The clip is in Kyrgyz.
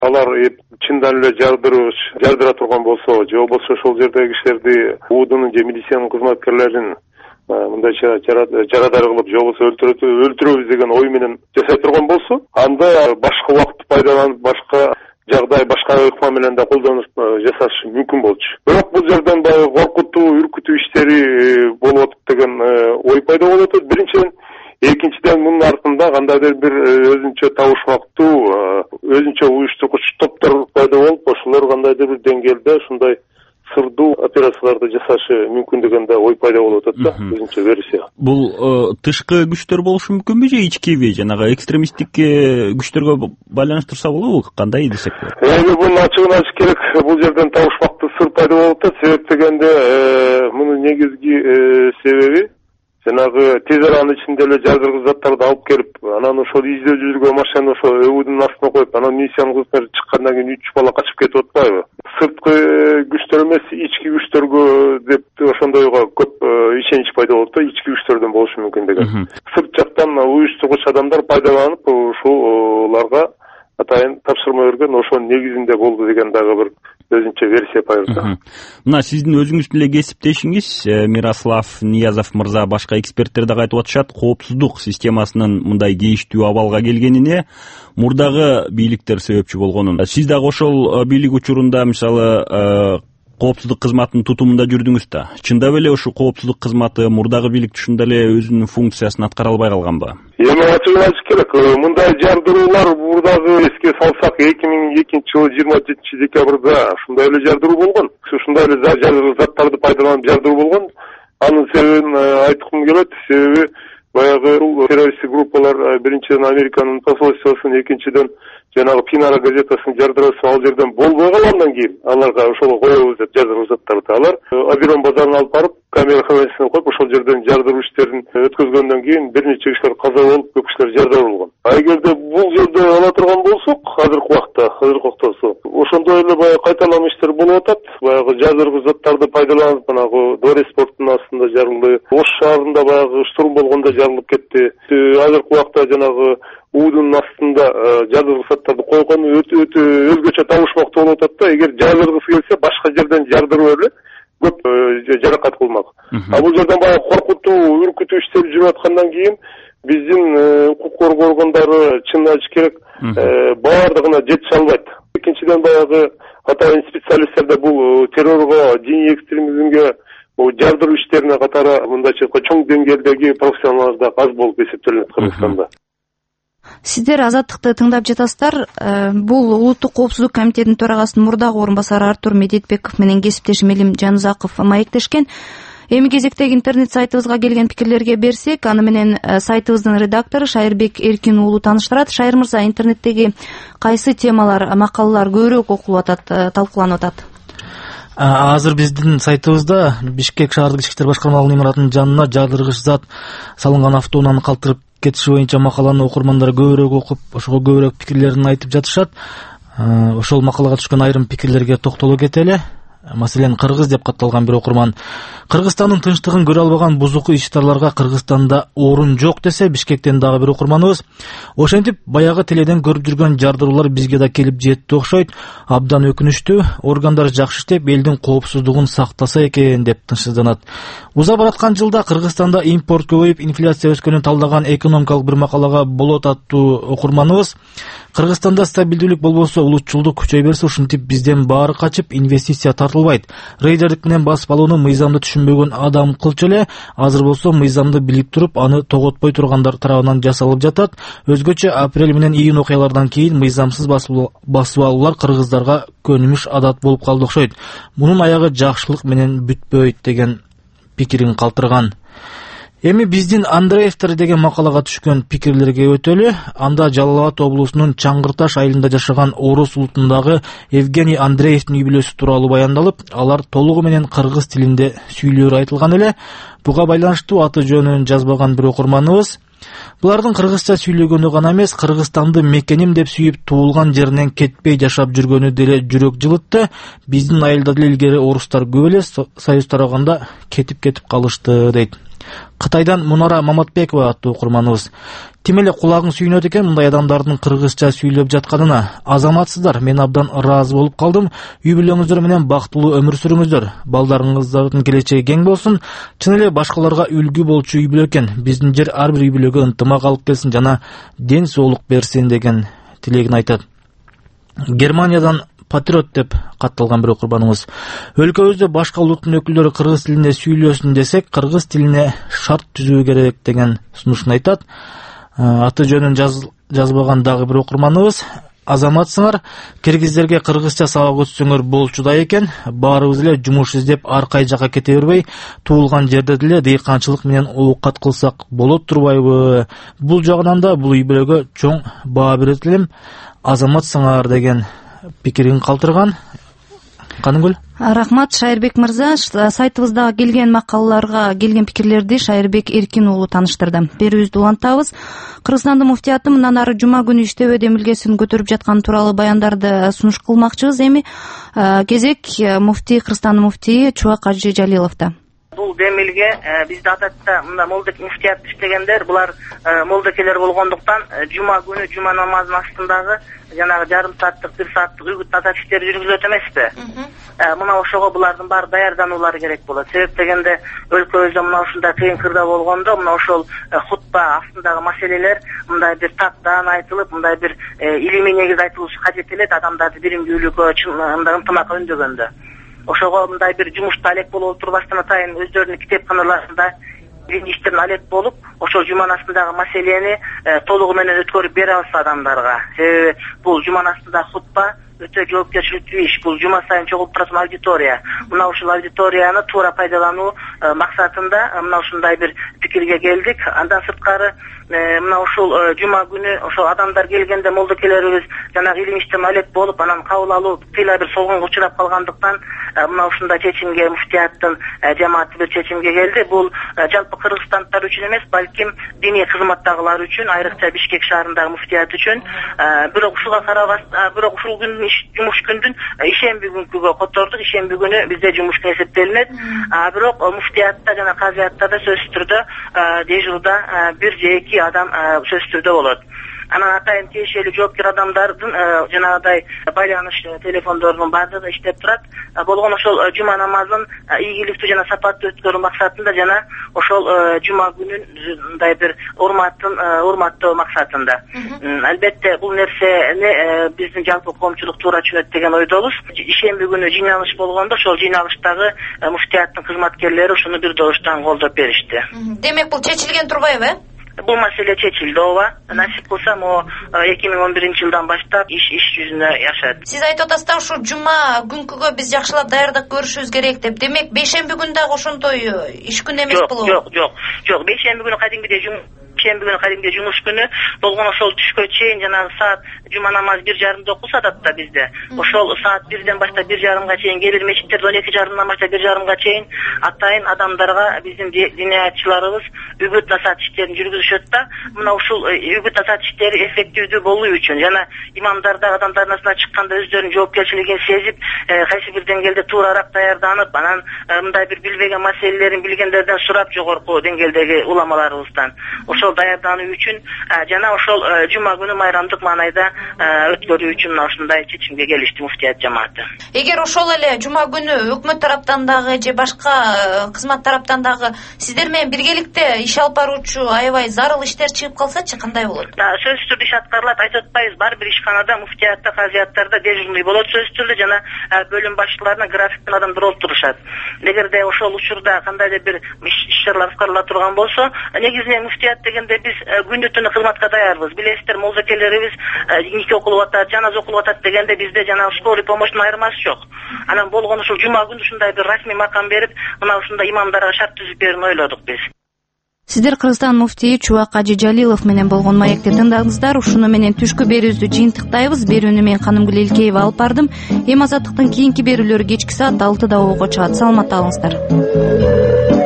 алар чындан эле жардыра турган болсо же болбосо ошол жердеги кишилерди УУДнун же медицинанын кызматкерлерин мындайча жарадар кылып же болбосо өлтүрөбүз деген ой менен жасай турган болсо, анда башка убакытты пайдаланып, башка жагдай, башка ыкма менен да колдонуп жасашы мүмкүн болчу. Бирок бул жерден баягы коркутуу, үркүтүү иштери болуп атат деген ой пайда болуп атат. Биринчиден, экинчиден мунун артында кандайдыр бир өзүнчө табышмактуу, өзүнчө уюштургуч топтор пайда болуп, ошолор кандайдыр бир деңгээлде ушундай сырдуу операцияларды жасашы мүмкүндүгүн да ой пайда болуп атат да, өзүнчө версия. Бул тышкы күчтөр болушу мүмкүнбү же ичкиби, жанагы экстремисттик күчтөргө байланыштырса болобу, кандай десек болот? Буну ачыгын айтыш керек. Бул жерден табышмактуу сыр пайда болуп атат. Себеп дегенде мунун негизги себеби жанагы тез аранын ичинде эле жардыргыч заттарды алып келип, анан ошол издөө жүргөн машинаны ошо өвүдүн астына коюп, анан миссиянын кызматы чыккандан кийин 3 бала качып кетип атпайбы? Сырткы күчтөр эмес, ички күчтөргө деп ошондойго көп ишенич пайда болот да, ички күчтөрдөн болушу мүмкүн деген. Сырт жактан уюштургуч адамдар пайдаланып, ушуларга атайын тапшырма берген, ошонун негизинде болду деген дагы бир өзүнчө версия пайда. Мына сиздин өзүңүздүн эле кесиптешиңиз Мирослав Ниязов мырза, башка эксперттер да айтып атышат, коопсуздук системасынын мындай кейиштүү абалга келгенине мурдагы бийликтер себепчи болгонун. Сиз дагы ошол бийлик учурунда мисалы коопсуздук кызматынын тутумунда жүрдүңүз да. Чындап эле ошо коопсуздук кызматы мурдагы бийлик ушундай эле өзүнүн функциясын аткара албай калганбы? Эми ачыгын айтыш керек. Мындай жардыруулар мурдагы эске салсак 2002-жылы 27 декабрда ушундай эле жардыруу болгон. Ушундай эле заттарды пайдаланып жардыруу болгон. Анын себебин айткым келет. Себеби баягы террористтик группалар биринчиден Американын посольствосун, экинчиден жанагы Пинара газетасынын жардыруусу ал жерден болбой калгандан кийин аларга ошого коебуз деп жардыруу заттарды алар Абирон базарына алып барып, камера хранилищесине коюп, ошол жерден жардыруу иштерин өткөзгөндөн кийин бир нече кишилер каза болуп, көп кишилер жардыруу болгон. Эгерде бул жерде ала турган болсок, азыркы убакта ошондой эле баягы кайталам иштер болуп атат. Баягы жардыргыч заттарды пайдаланып, манагы Дорес портунун астында жарылды, Ош шаарында баягы штурм болгондо жарылып кетти. Азыркы убакта жанагы УУДнун астында жардыргыч заттарды койгон өтө өзгөчө табышмактуу болуп атат да. Эгер жардыргысы келсе, башка жерден жардырып эле көп жаракат кылмак. Бул жерден баягы коркутуу, үркүтүү иштери жүрүп аткандан кийин биздин укук коргоо органдары чын айтыш керек, баардыгына жетише албайт. Экинчиден баягы атайын специалисттерде бул террорго, диний экстремизмге, жардыруу иштерине катары мындайча чоң деңгээлдеги профессионалдар аз болуп эсептелет Кыргызстанда. Сиздер Азаттыкты тыңдап жатасыздар. Бул Улуттук коопсуздук комитетинин төрагасынын мурдагы орун басары Артур Медетбеков менен кесиптешим Элим Жанузаков маектешкен. Эми кезектеги интернет сайтыбызга келген пикирлерге берсек, аны менен сайтыбыздын редактору Шайырбек Эркин уулу тааныштырат. Шайыр мырза, интернеттеги кайсы темалар, макалалар көбүрөөк окулуп атат, талкууланып атат? Азыр биздин сайтыбызда Бишкек шаардык ички иштер башкармалыгынын имаратынын жанына жардыргыч зат салынган автоунааны калтырып кетиши боюнча макаланы окурмандар көбүрөөк окуп, ошого көбүрөөк пикирлерин айтып жатышат. Ошол макалага түшкөн айрым пикирлерге токтоло кетели. Маселен, кыргыз деп катталган бир окурман: Кыргызстандын тынчтыгын көрө албаган бузуку иш-чараларга Кыргызстанда орун жок десе, Бишкектен дагы бир окурманыбыз: ошентип баягы теледен көрүп жүргөн жардыруулар бизге да келип жетти окшойт. Абдан өкүнүчтүү, органдар жакшы иштеп, элдин коопсуздугун сактаса экен деп тынчсызданат. Уза бараткан жылда Кыргызстанда импорт көбөйүп, инфляция өскөнүн талдаган экономикалык бир макалага болот аттуу окурманыбыз: Кыргызстанда стабилдүүлүк болбосо, улутчулдук күчөй берсе, ушинтип бизден баары качып, инвестиция тартылбайт. Рейдердик менен басып алууну мыйзамды түшүнбөгөн адам кылчу эле. Азыр болсо мыйзамды билип туруп, аны тоготпой тургандар тарабынан жасалып жатат. Өзгөчө апрель менен июнь окуялардан кийин мыйзамсыз басып алуулар кыргыздарга көнүмүш адат болуп калды окшойт. Мунун аягы жакшылык менен бүтпөйт деген пикирин калтырган. Эми биздин Андреевтер деген макалага түшкөн пикирлерге өтөлү. Анда Жалал Абад облусунун Чаңгырташ айылында жашаган орус улутундагы Евгений Андреевдин үй бүлөсү тууралуу баяндалып, алар толугу менен кыргыз тилинде сүйлөөрү айтылган эле. Буга байланыштуу аты жөнүн жазбаган бир окурманыбыз: булардын кыргызча сүйлөгөнү гана эмес, Кыргызстанды мекеним деп сүйүп, туулган жеринен кетпей жашап жүргөнү деле жүрөк жылытты. Биздин айылда деле илгери орустар көп эле, союз тараганда кетип калышты дейт. Кытайдан Мунара Маматбекова аттуу окурманыбыз: тим эле кулагың сүйүнөт экен мындай адамдардын кыргызча сүйлөп жатканына. Азаматсыздар, мен абдан ыраазы болуп калдым. Үй бүлөңүздөр менен бактылуу өмүр сүрүңүздөр. Балдарыңыздардын келечеги кең болсун. Чын эле башкаларга үлгү болчу үй бүлө экен. Биздин жер ар бир үй бүлөгө ынтымак алып келсин жана ден соолук берсин деген тилегин айтат. Германиядан Патриот деп катталган бир окурманыбыз: өлкөбүздө башка улуттун өкүлдөрү кыргыз тилинде сүйлөсүн десек, кыргыз тилине шарт түзүү керек деген сунушун айтат. Аты жөнүн жазбаган дагы бир окурманыбыз: азаматсыңар, киргиздерге кыргызча сабак өтсөңөр болчу да экен. Баарыбыз эле жумуш издеп ар кай жака кете бербей, туулган жерде деле дыйканчылык менен оокат кылсак болот турбайбы? Бул жагынан да бул үй бүлөгө чоң баа берет элем. Азаматсыңар деген пикирин калтырган. Каныгүл. Рахмат, Шайырбек мырза. Сайтыбыздагы келген макалаларга келген пикирлерди Шайырбек Эркин уулу таныштырды. Берүүбүздү улантабыз. Кыргызстандын муфтияты мындан ары жума күнү иштебөө демилгесин көтөрүп жатканы тууралуу баяндарды сунуш кылмакчыбыз. Эми кезек Кыргызстандын муфтийи Чубак Ажы Жалиловдо. Бул демилге бизде адатта мында молдек муфтият иштегендер, булар молдекелер болгондуктан жума күнү жума намазынын астындагы жанагы жарым сааттык, бир сааттык үгүт назар иштери жүргүзүлөт эмеспи? Мына ошого булардын баары даярдануулары керек болот. Себеп дегенде өлкөбүздө мына ушундай кыйын кырда болгондо, мына ошол хутба астындагы маселелер мындай бир таттан айтылып, мындай бир илимий негиз айтылышы кажет элет адамдарды биримдүүлүккө, мындай ынтымакка үндөгөндө. Ошого мындай бир жумушта алек болуп турбастан атайын өздөрүнүн китепканаларында иштерин алек болуп, ошол жуман астындагы маселени толугу менен өткөрүп бере алса адамдарга. Себеби бул жуман астындагы хутба өтө жоопкерчиликтүү иш. Бул жума сайын чогулуп турат аудитория. Мына ушул аудиторияны туура пайдалануу максатында мына ушундай бир пикирге келдик. Андан сырткары мына ушул жума күнү ошол адамдар келгенде молдокелерибиз жанагы илим иштен алек болуп, анан кабыл алуу кыйла бир солгонго учурап калгандыктан мына ушундай чечимге муфтияттын жамааты бир чечимге келди. Бул жалпы кыргызстандықтар үчүн эмес, балким диний кызматтагылар үчүн, айрыкча Бишкек шаарындагы муфтият үчүн. Бирок ушуга карабастан, бирок ушул күндүн жумуш күндүн ишемби күнгүгө котордук. Ишемби күнү бизде жумуш эсептелинет. Бирок муфтиятта жана казыяттарда сөзсүз түрдө дежурда бир же эки адам сөзсүз түрдө болот. Анан атайын тиешелүү жоопкер адамдардын жанагыдай байланыш телефондорунун баардыгы иштеп турат. Болгон ошол жума намазын ийгиликтүү жана сапаттуу өткөрүү максатында жана ошол жума күнүн мындай бир урматтоо максатында. Албетте бул нерсени биздин жалпы коомчулук туура түшүнөт деген ойдобуз. Ишемби күнү жыйналыш болгондо ошол жыйналыштагы муфтияттын кызматкерлери ушуну бир добуштан колдоп беришти. Демек бул чечилген турбайбы? Бул маселе чечилди, ооба. Насип кылса, могу 2011-жылдан баштап иш жүзүнө ашат. Сиз айтып атасыздар, ушу жума күнкүгө биз жакшылап даярдык көрүшүбүз керек деп. Демек, бейшемби күнү дагы ошондой иш күнү эмес болобу? Жок. Бейшемби күнү кадимгидей шемби күнү кадимги жумуш күнү болгон ошол түшкө чейин жанагы саат жума намазы 1:30 окулса адатта бизде. Ошол саат 1ден баштап 1:30 чейин кээ бир мечиттерде 12:30 баштап 1:30 чейин атайын адамдарга биздин диниятчыларыбыз үгүт насаат иштерин жүргүзүшөт да. Мына ушул үгүт насаат иштери эффективдүү болуу үчүн жана имамдар да адамдардын арасына чыкканда өздөрүнүн жоопкерчилигин сезип, кайсы бир деңгээлде туурараак даярданып, анан мындай бир билбеген маселелерин билгендерден сурап жогорку деңгээлдеги уламаларыбыздан ошол даярдануу үчүн жана ошол жума күнү майрамдык маанайда өткөрүү үчүн ушундай чечимге келишти муфтият жамааты. Эгер ошол эле жума күнү өкмөт тараптан дагы же башка кызмат тараптан дагы сиздер менен биргеликте иш алып баруучу аябай зарыл иштер чыгып калсачы кандай болот? Сөзсүз түрдө иш аткарылат, айтып атпайбыз, бар бир ишканада муфтиятта, казыяттарда дежурный болот сөзсүз түрдө жана бөлүм башчыларына графиктен адамдар болуп турушат. Эгерде ошол учурда кандайдыр бир иш-чаралар аткарыла турган болсо, негизинен муфтият дегенде биз күндү түнү кызматка даярбыз. Билесиздер, молдокелерибиз нике окулуп атат, жаназа окулуп атат дегенде бизде жана скорый помощьтун айырмасы жок. Анан болгон ушул жума күнү ушундай бир расмий макам берип, мына ушундай имамдарга шарт түзүп берүүнү ойлодук биз. Сиздер Кыргызстан муфтийи Чубак Ажы Жалилов менен болгон маекти тыңдадыңыздар. Ушуну менен түшкү берүүбүздү жыйынтыктайбыз. Берүүнү мен Канымгүл Элкеева алып бардым. Эми Азаттыктын кийинки берүүлөрү кечки саат 6-да чыгат. Саламатта калыңыздар.